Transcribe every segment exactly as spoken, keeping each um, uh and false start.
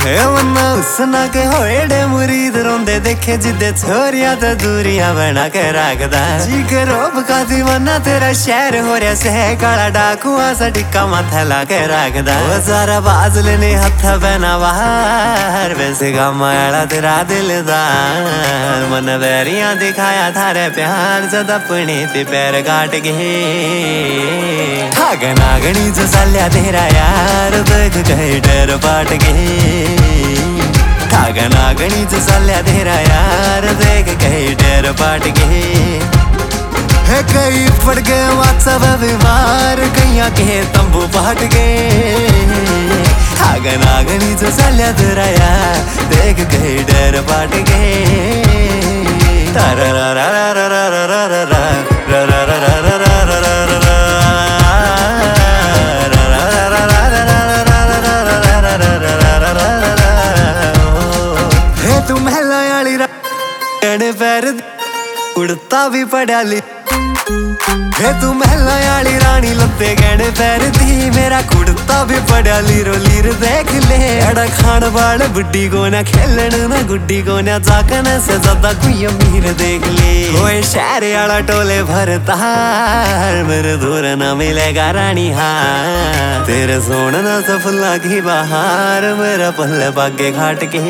मन्ना उसना के होएडे मुरीद रोंदे देखे जिदे छोरिया तो दूरिया बना के रखदा जी के रोब का दीवाना तेरा शहर हो रहा से काला डाकुआ सा टिक्का माथा ला के रखदा वो सारा बाजले ने हथ बना बाहर वैसे का माया तेरा दिलदार मन बैरिया दिखाया थारे प्यार जद अपने ते पैर काट गए ठागन आगनी जो साल्या तेरा यार देख कहीं डर पाट गए ठागन आगनी जो साल्या तेरा यार देख कहीं डर पाट गए है कहीं पड़ गए व्हाट्सएप बीमार कहीं के तंबू पाट गए ठागन आगनी जो साल्या तेरा यार देख कहीं डर पाट गए तारा रा रा रा रा रा रा रा रा रा रा रा रा पैर उड़ता भी पड़ा ली हे तू महला आली रानी लत्ते गहने पैर दी मेरा कुड़ता भी पड़ा लीरो लीर देख ले अड़ा खान वाल बुड्डी को ना खेलन ना गुड्डी को ना जाकन से ज्यादा कोई अमीर देख ले कोई शहर आला टोले भरता मेरे दूर ना मिलेगा रानी हाँ तेरे सोना से फुल्ला की बहार मेरा पल्ले बागे घाट के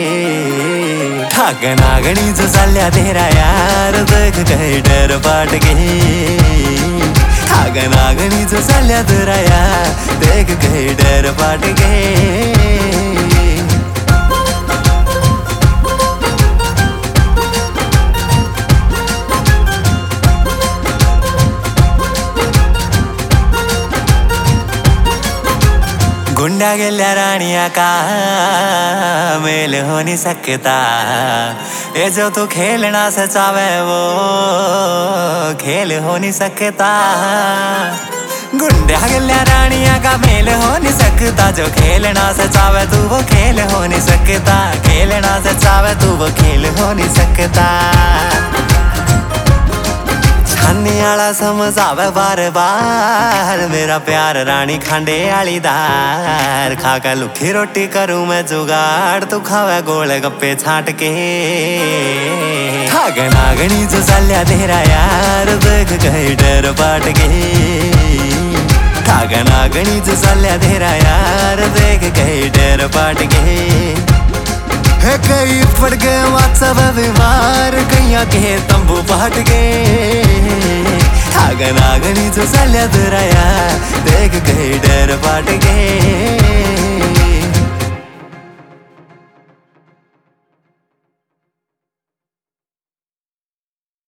ठागन आगनी जो साल्या तेरा यार देख कहीं डर पाट गए ठागन आगनी जो साल्या तेरा यार देख कहीं डर पाट गए गुंडा गेल्या रानिया का मेल हो नहीं सकता ये जो तू खेलना से चावे वो खेल हो नहीं सकता गुंडा गेल्या रानिया का मेल हो नहीं सकता जो खेलना से चावे तू वो खेल हो नहीं सकता खेलना से चावे तू वो खेल हो नहीं सकता छानी आला समझ आवे बार बार मेरा प्यार रानी खांडे आली दार खा के लुखी रोटी करूं मैं जुगाड़ तू खावे गोले गप्पे छाट के ठागन आगनी जो साल्या तेरा यार देख कहीं डर पाट गए ठागन आगनी जो साल्या तेरा यार देख कहीं डर पाट गए है कहीं पड़ गए व्हाट्सएप बीमार कहीं के तंबू पाट गए ठागन आगनी जो साल्या तेरा यार देख कहीं डर पाट गए।